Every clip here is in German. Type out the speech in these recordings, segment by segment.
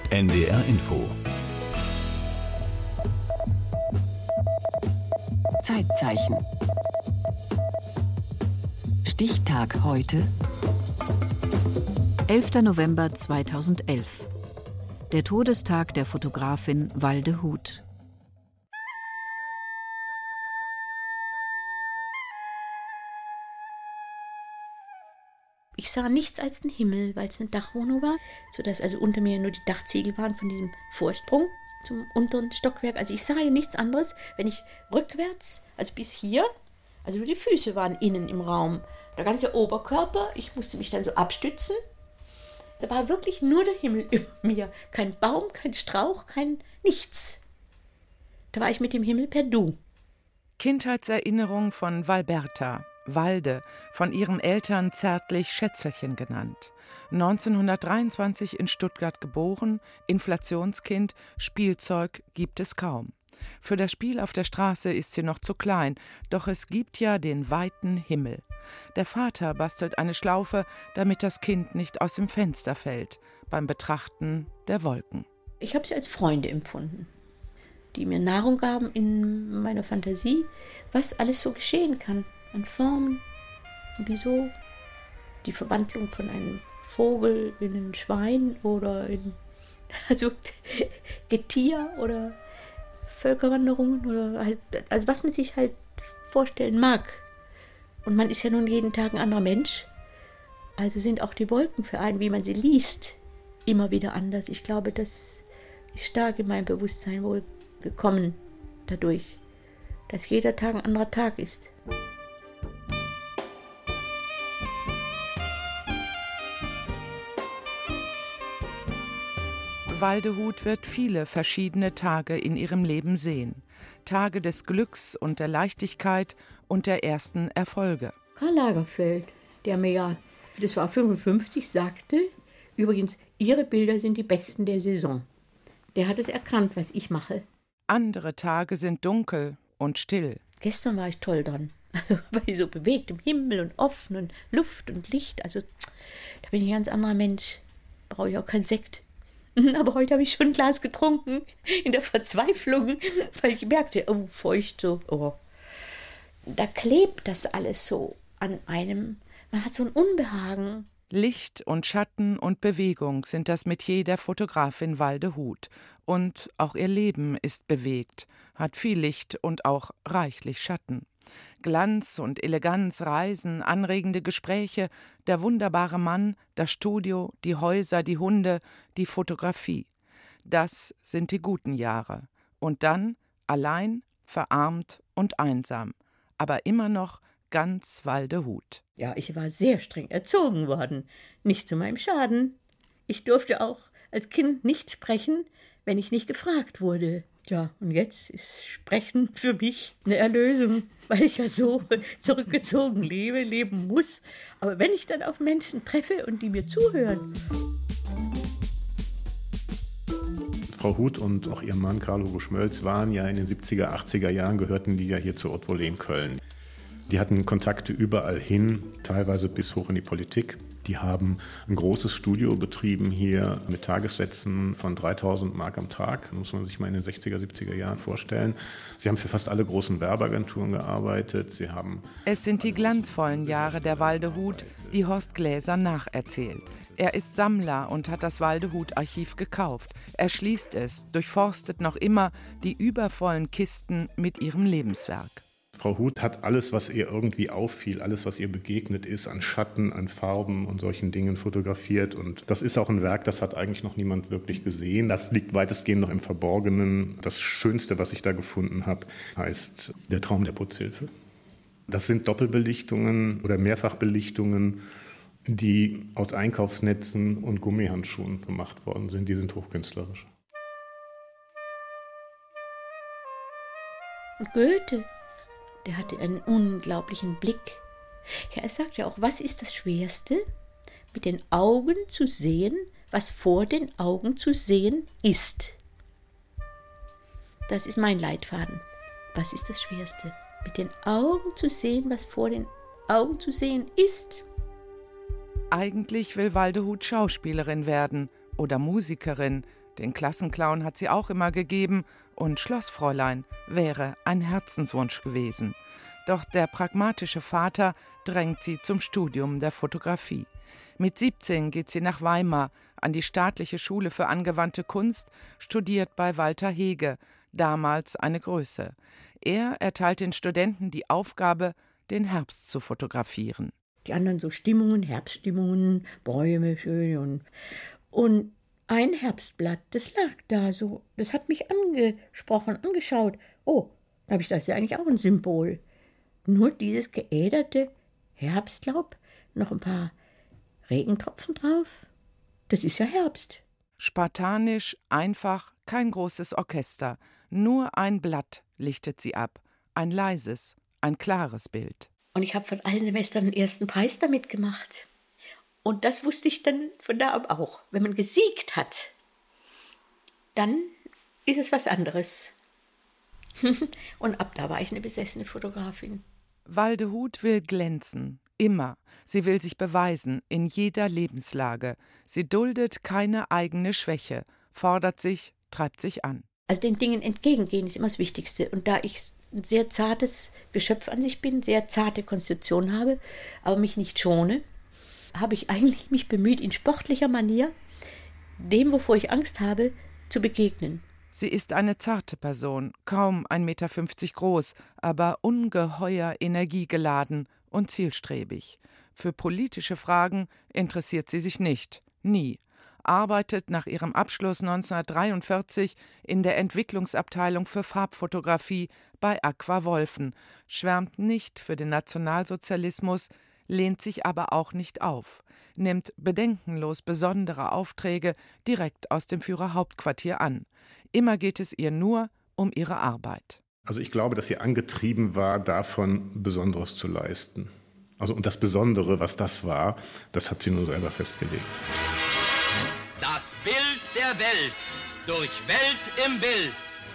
NDR Info. Zeitzeichen. Stichtag heute. 11. November 2011. Der Todestag der Fotografin Walde Huth. Ich sah nichts als den Himmel, weil es eine Dachwohnung war, sodass also unter mir nur die Dachziegel waren von diesem Vorsprung zum unteren Stockwerk. Also ich sah ja nichts anderes, wenn ich rückwärts, also bis hier, also nur die Füße waren innen im Raum. Der ganze Oberkörper, ich musste mich dann so abstützen. Da war wirklich nur der Himmel über mir. Kein Baum, kein Strauch, kein nichts. Da war ich mit dem Himmel per Du. Kindheitserinnerung von Valberta, Walde, von ihren Eltern zärtlich Schätzerchen genannt. 1923 in Stuttgart geboren, Inflationskind, Spielzeug gibt es kaum. Für das Spiel auf der Straße ist sie noch zu klein, doch es gibt ja den weiten Himmel. Der Vater bastelt eine Schlaufe, damit das Kind nicht aus dem Fenster fällt, beim Betrachten der Wolken. Ich habe sie als Freunde empfunden, die mir Nahrung gaben in meiner Fantasie, was alles so geschehen kann. An Formen, wieso die Verwandlung von einem Vogel in ein Schwein oder in Getier oder Völkerwanderungen oder halt, also was man sich halt vorstellen mag. Und man ist ja nun jeden Tag ein anderer Mensch. Also sind auch die Wolken für einen, wie man sie liest, immer wieder anders. Ich glaube, das ist stark in meinem Bewusstsein wohl gekommen dadurch, dass jeder Tag ein anderer Tag ist. Walde Huth wird viele verschiedene Tage in ihrem Leben sehen. Tage des Glücks und der Leichtigkeit und der ersten Erfolge. Karl Lagerfeld, der mir ja, das war 55, sagte, übrigens, Ihre Bilder sind die besten der Saison. Der hat es erkannt, was ich mache. Andere Tage sind dunkel und still. Gestern war ich toll dran. Also war ich so bewegt im Himmel und offen und Luft und Licht. Also da bin ich ein ganz anderer Mensch. Brauche ich auch keinen Sekt. Aber heute habe ich schon ein Glas getrunken, in der Verzweiflung, weil ich merkte, oh, feucht so. Oh. Da klebt das alles so an einem. Man hat so ein Unbehagen. Licht und Schatten und Bewegung sind das Metier der Fotografin Walde Huth. Und auch ihr Leben ist bewegt, hat viel Licht und auch reichlich Schatten. Glanz und Eleganz, Reisen, anregende Gespräche, der wunderbare Mann, das Studio, die Häuser, die Hunde, die Fotografie. Das sind die guten Jahre. Und dann allein, verarmt und einsam. Aber immer noch ganz Walde Huth. Ja, ich war sehr streng erzogen worden. Nicht zu meinem Schaden. Ich durfte auch als Kind nicht sprechen, wenn ich nicht gefragt wurde. Ja, und jetzt ist Sprechen für mich eine Erlösung, weil ich ja so zurückgezogen leben muss. Aber wenn ich dann auf Menschen treffe und die mir zuhören. Frau Huth und auch ihr Mann Karl-Hugo Schmölz waren ja in den 70er, 80er Jahren, gehörten die ja hier zur Haute Volée in Köln. Die hatten Kontakte überall hin, teilweise bis hoch in die Politik. Die haben ein großes Studio betrieben hier mit Tagessätzen von 3.000 Mark am Tag. Muss man sich mal in den 60er, 70er Jahren vorstellen. Sie haben für fast alle großen Werbeagenturen gearbeitet. Es sind die glanzvollen Jahre der Walde Huth, die Horst Gläser nacherzählt. Er ist Sammler und hat das Walde Huth Archiv gekauft. Er schließt es, durchforstet noch immer die übervollen Kisten mit ihrem Lebenswerk. Frau Huth hat alles, was ihr irgendwie auffiel, alles, was ihr begegnet ist, an Schatten, an Farben und solchen Dingen fotografiert. Und das ist auch ein Werk, das hat eigentlich noch niemand wirklich gesehen. Das liegt weitestgehend noch im Verborgenen. Das Schönste, was ich da gefunden habe, heißt Der Traum der Putzhilfe. Das sind Doppelbelichtungen oder Mehrfachbelichtungen, die aus Einkaufsnetzen und Gummihandschuhen gemacht worden sind. Die sind hochkünstlerisch. Und Goethe, der hatte einen unglaublichen Blick. Ja, er sagt ja auch, was ist das Schwerste? Mit den Augen zu sehen, was vor den Augen zu sehen ist. Das ist mein Leitfaden. Was ist das Schwerste? Mit den Augen zu sehen, was vor den Augen zu sehen ist. Eigentlich will Walde Huth Schauspielerin werden oder Musikerin, Den Klassenclown hat sie auch immer gegeben und Schlossfräulein wäre ein Herzenswunsch gewesen. Doch der pragmatische Vater drängt sie zum Studium der Fotografie. Mit 17 geht sie nach Weimar an die Staatliche Schule für angewandte Kunst, studiert bei Walter Hege, damals eine Größe. Er erteilt den Studenten die Aufgabe, den Herbst zu fotografieren. Die anderen so Stimmungen, Herbststimmungen, Bäume schön und ein Herbstblatt, das lag da so, das hat mich angesprochen, angeschaut. Oh, da habe ich, das ist ja eigentlich auch ein Symbol. Nur dieses geäderte Herbstlaub, noch ein paar Regentropfen drauf. Das ist ja Herbst. Spartanisch, einfach, kein großes Orchester. Nur ein Blatt lichtet sie ab. Ein leises, ein klares Bild. Und ich habe von allen Semestern den ersten Preis damit gemacht. Und das wusste ich dann von da ab auch. Wenn man gesiegt hat, dann ist es was anderes. Und ab da war ich eine besessene Fotografin. Walde Huth will glänzen, immer. Sie will sich beweisen, in jeder Lebenslage. Sie duldet keine eigene Schwäche, fordert sich, treibt sich an. Also den Dingen entgegengehen ist immer das Wichtigste. Und da ich ein sehr zartes Geschöpf an sich bin, sehr zarte Konstitution habe, aber mich nicht schone, habe ich eigentlich mich bemüht, in sportlicher Manier dem, wovor ich Angst habe, zu begegnen. Sie ist eine zarte Person, kaum 1,50 Meter groß, aber ungeheuer energiegeladen und zielstrebig. Für politische Fragen interessiert sie sich nicht, nie. Arbeitet nach ihrem Abschluss 1943 in der Entwicklungsabteilung für Farbfotografie bei Aqua Wolfen, schwärmt nicht für den Nationalsozialismus, lehnt sich aber auch nicht auf, nimmt bedenkenlos besondere Aufträge direkt aus dem Führerhauptquartier an. Immer geht es ihr nur um ihre Arbeit. Also ich glaube, dass sie angetrieben war, davon Besonderes zu leisten. Also und das Besondere, was das war, das hat sie nur selber festgelegt. Das Bild der Welt, durch Welt im Bild.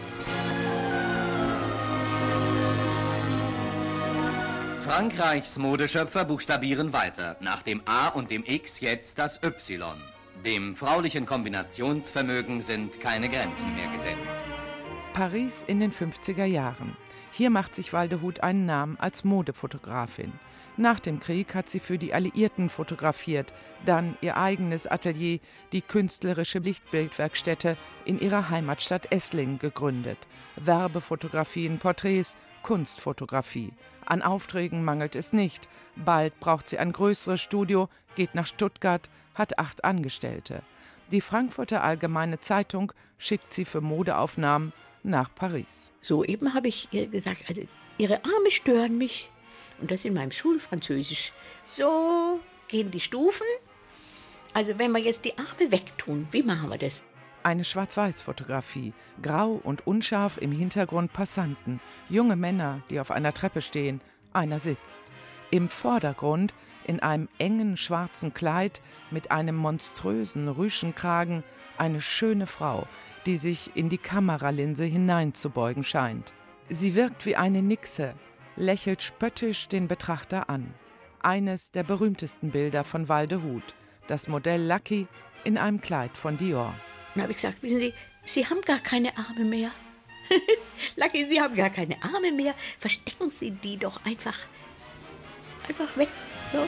Frankreichs Modeschöpfer buchstabieren weiter. Nach dem A und dem X jetzt das Y. Dem fraulichen Kombinationsvermögen sind keine Grenzen mehr gesetzt. Paris in den 50er Jahren. Hier macht sich Walde Huth einen Namen als Modefotografin. Nach dem Krieg hat sie für die Alliierten fotografiert, dann ihr eigenes Atelier, die künstlerische Lichtbildwerkstätte in ihrer Heimatstadt Esslingen gegründet. Werbefotografien, Porträts, Kunstfotografie. An Aufträgen mangelt es nicht. Bald braucht sie ein größeres Studio, geht nach Stuttgart, hat 8 Angestellte. Die Frankfurter Allgemeine Zeitung schickt sie für Modeaufnahmen nach Paris. Soeben habe ich ihr gesagt, also ihre Arme stören mich. Und das in meinem Schulfranzösisch. So gehen die Stufen. Also wenn wir jetzt die Arme wegtun, wie machen wir das? Eine Schwarz-Weiß-Fotografie, grau und unscharf im Hintergrund Passanten, junge Männer, die auf einer Treppe stehen, einer sitzt. Im Vordergrund, in einem engen schwarzen Kleid mit einem monströsen Rüschenkragen, eine schöne Frau, die sich in die Kameralinse hineinzubeugen scheint. Sie wirkt wie eine Nixe, lächelt spöttisch den Betrachter an. Eines der berühmtesten Bilder von Walde Huth, das Modell Lucky in einem Kleid von Dior. Dann habe ich gesagt, wissen Sie, Sie haben gar keine Arme mehr. Lucky, Sie haben gar keine Arme mehr. Verstecken Sie die doch einfach weg. Ja.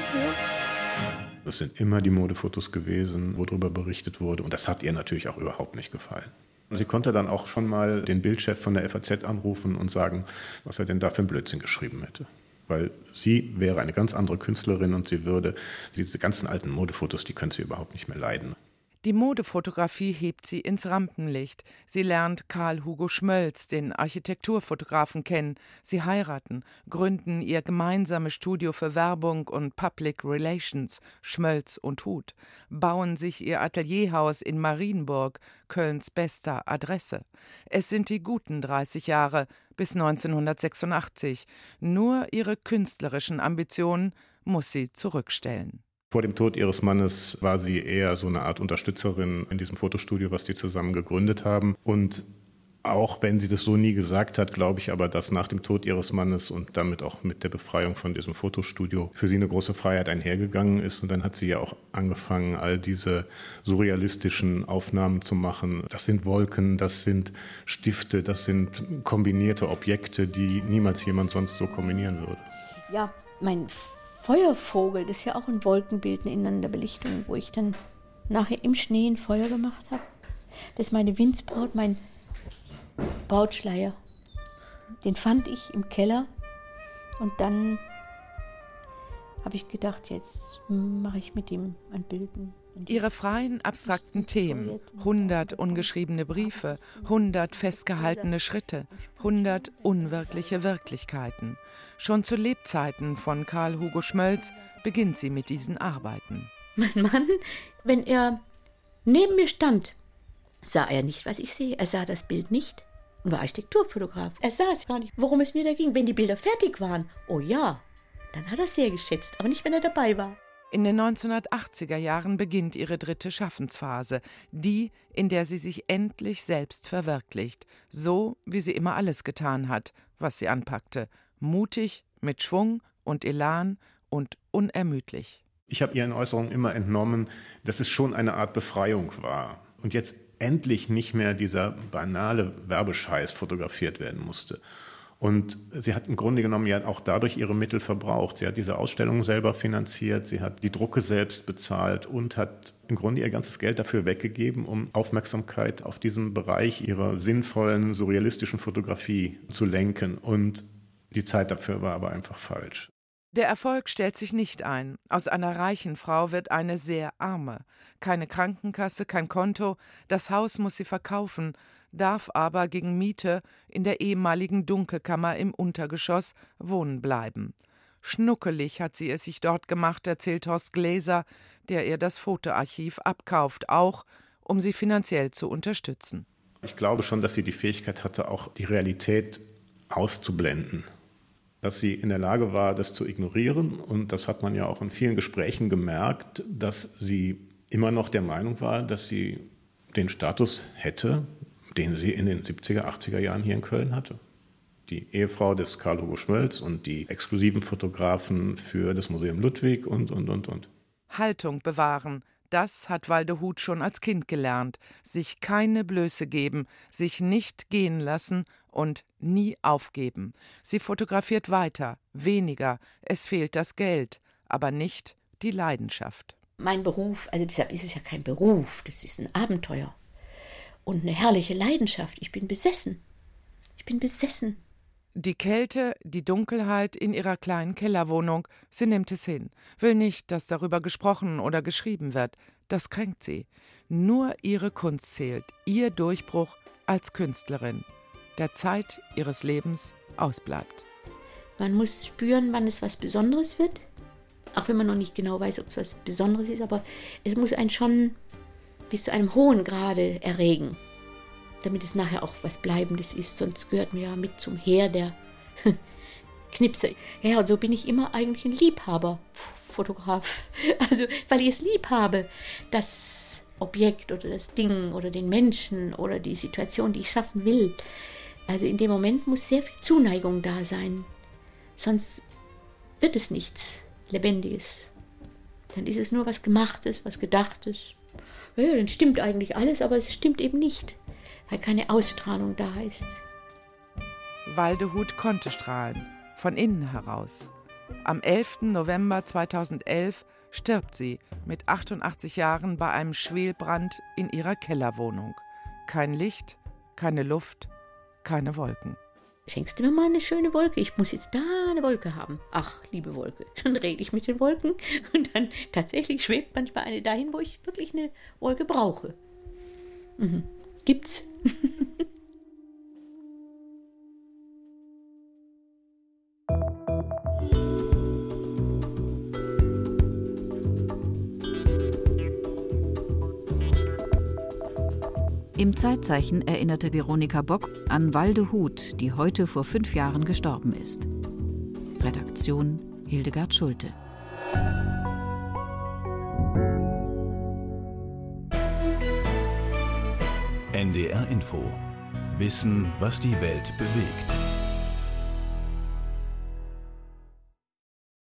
Das sind immer die Modefotos gewesen, wo darüber berichtet wurde. Und das hat ihr natürlich auch überhaupt nicht gefallen. Sie konnte dann auch schon mal den Bildchef von der FAZ anrufen und sagen, was er denn da für einen Blödsinn geschrieben hätte. Weil sie wäre eine ganz andere Künstlerin und sie würde diese ganzen alten Modefotos, die könnte sie überhaupt nicht mehr leiden. Die Modefotografie hebt sie ins Rampenlicht. Sie lernt Karl Hugo Schmölz, den Architekturfotografen, kennen. Sie heiraten, gründen ihr gemeinsames Studio für Werbung und Public Relations, Schmölz und Huth, bauen sich ihr Atelierhaus in Marienburg, Kölns bester Adresse. Es sind die guten 30 Jahre bis 1986. Nur ihre künstlerischen Ambitionen muss sie zurückstellen. Vor dem Tod ihres Mannes war sie eher so eine Art Unterstützerin in diesem Fotostudio, was die zusammen gegründet haben. Und Auch wenn sie das so nie gesagt hat, glaube ich aber, dass nach dem Tod ihres Mannes und damit auch mit der Befreiung von diesem Fotostudio für sie eine große Freiheit einhergegangen ist. Und dann hat sie ja auch angefangen, all diese surrealistischen Aufnahmen zu machen. Das sind Wolken, das sind Stifte, das sind kombinierte Objekte, die niemals jemand sonst so kombinieren würde. Ja, mein Feuervogel, das ist ja auch ein Wolkenbild, eine Ineinanderbelichtung, wo ich dann nachher im Schnee ein Feuer gemacht habe. Das ist meine Windsbraut, mein Brautschleier. Den fand ich im Keller und dann habe ich gedacht, jetzt mache ich mit ihm ein Bild. Ihre freien, abstrakten Themen, 100 ungeschriebene Briefe, 100 festgehaltene Schritte, 100 unwirkliche Wirklichkeiten. Schon zu Lebzeiten von Karl Hugo Schmölz beginnt sie mit diesen Arbeiten. Mein Mann, wenn er neben mir stand, sah er nicht, was ich sehe. Er sah das Bild nicht und war Architekturfotograf. Er sah es gar nicht, worum es mir da ging. Wenn die Bilder fertig waren, oh ja, dann hat er es sehr geschätzt, aber nicht, wenn er dabei war. In den 1980er Jahren beginnt ihre dritte Schaffensphase, die, in der sie sich endlich selbst verwirklicht, so wie sie immer alles getan hat, was sie anpackte, mutig, mit Schwung und Elan und unermüdlich. Ich habe ihren Äußerungen immer entnommen, dass es schon eine Art Befreiung war und jetzt endlich nicht mehr dieser banale Werbescheiß fotografiert werden musste. Und sie hat im Grunde genommen ja auch dadurch ihre Mittel verbraucht. Sie hat diese Ausstellung selber finanziert, sie hat die Drucke selbst bezahlt und hat im Grunde ihr ganzes Geld dafür weggegeben, um Aufmerksamkeit auf diesen Bereich ihrer sinnvollen, surrealistischen Fotografie zu lenken. Und die Zeit dafür war aber einfach falsch. Der Erfolg stellt sich nicht ein. Aus einer reichen Frau wird eine sehr arme. Keine Krankenkasse, kein Konto, das Haus muss sie verkaufen, darf aber gegen Miete in der ehemaligen Dunkelkammer im Untergeschoss wohnen bleiben. Schnuckelig hat sie es sich dort gemacht, erzählt Horst Gläser, der ihr das Fotoarchiv abkauft, auch um sie finanziell zu unterstützen. Ich glaube schon, dass sie die Fähigkeit hatte, auch die Realität auszublenden. Dass sie in der Lage war, das zu ignorieren. Und das hat man ja auch in vielen Gesprächen gemerkt, dass sie immer noch der Meinung war, dass sie den Status hätte, den sie in den 70er, 80er Jahren hier in Köln hatte. Die Ehefrau des Karl Hugo Schmölz und die exklusiven Fotografen für das Museum Ludwig und. Haltung bewahren, das hat Walde Huth schon als Kind gelernt. Sich keine Blöße geben, sich nicht gehen lassen und nie aufgeben. Sie fotografiert weiter, weniger, es fehlt das Geld, aber nicht die Leidenschaft. Mein Beruf, also deshalb ist es ja kein Beruf, das ist ein Abenteuer und eine herrliche Leidenschaft. Ich bin besessen. Die Kälte, die Dunkelheit in ihrer kleinen Kellerwohnung, sie nimmt es hin, will nicht, dass darüber gesprochen oder geschrieben wird. Das kränkt sie. Nur ihre Kunst zählt, ihr Durchbruch als Künstlerin. Der Zeit ihres Lebens ausbleibt. Man muss spüren, wann es was Besonderes wird, auch wenn man noch nicht genau weiß, ob es was Besonderes ist, aber es muss einen schon bis zu einem hohen Grade erregen, damit es nachher auch was Bleibendes ist, sonst gehört man ja mit zum Heer der Knipse. Ja, und so bin ich immer eigentlich ein Liebhaber-Fotograf, also weil ich es lieb habe, das Objekt oder das Ding oder den Menschen oder die Situation, die ich schaffen will. Also in dem Moment muss sehr viel Zuneigung da sein, sonst wird es nichts Lebendiges. Dann ist es nur was Gemachtes, was Gedachtes. Ja, dann stimmt eigentlich alles, aber es stimmt eben nicht, weil keine Ausstrahlung da ist. Walde Huth konnte strahlen, von innen heraus. Am 11. November 2011 stirbt sie mit 88 Jahren bei einem Schwelbrand in ihrer Kellerwohnung. Kein Licht, keine Luft, keine Wolken. Schenkst du mir mal eine schöne Wolke? Ich muss jetzt da eine Wolke haben. Ach, liebe Wolke. Dann rede ich mit den Wolken und dann tatsächlich schwebt manchmal eine dahin, wo ich wirklich eine Wolke brauche. Gibt's. Im Zeitzeichen erinnerte Veronika Bock an Walde Huth, die heute vor 5 Jahren gestorben ist. Redaktion Hildegard Schulte. NDR Info Wissen, was die Welt bewegt.